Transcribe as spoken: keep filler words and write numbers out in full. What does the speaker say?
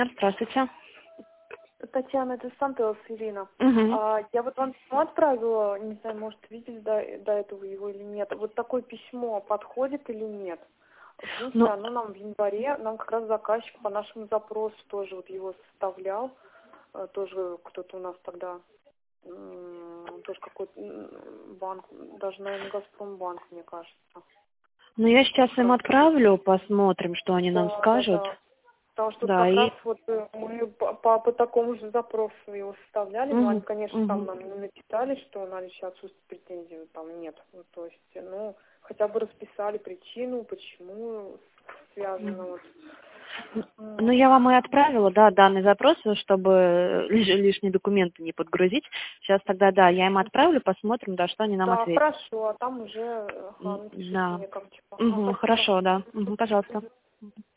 Здравствуйте. Татьяна, это Сантелос, Ирина. Мгм. А, я вот вам письмо отправила, не знаю, может, видели до, до этого его или нет. Вот такое письмо подходит или нет? В принципе, Ну, оно нам в январе, нам как раз заказчик по нашему запросу тоже вот его составлял. Э, Тоже кто-то у нас тогда, м, тоже какой-то м, банк, даже, наверное, Газпромбанк, мне кажется. ну я сейчас Как им раз отправлю, посмотрим, что они нам да, да, скажут. да. Потому что тут Да, как раз и... вот э, мы по, по, по такому же запросу его составляли, но они, Мгм, конечно, там мгм. нам не написали, что наличие отсутствия претензий там нет. Ну, то есть, ну, хотя бы расписали причину, почему связано вот. Ну, Вот. я вам и отправила, да, данный запрос, чтобы лиш- лишние документы не подгрузить. Сейчас тогда, да, я им отправлю, посмотрим, да, что они нам Да, ответят. хорошо, а там уже, ага, М, напишите Да. мне как типа. Ага, Мгм, спасибо. хорошо, да. Мгм, пожалуйста.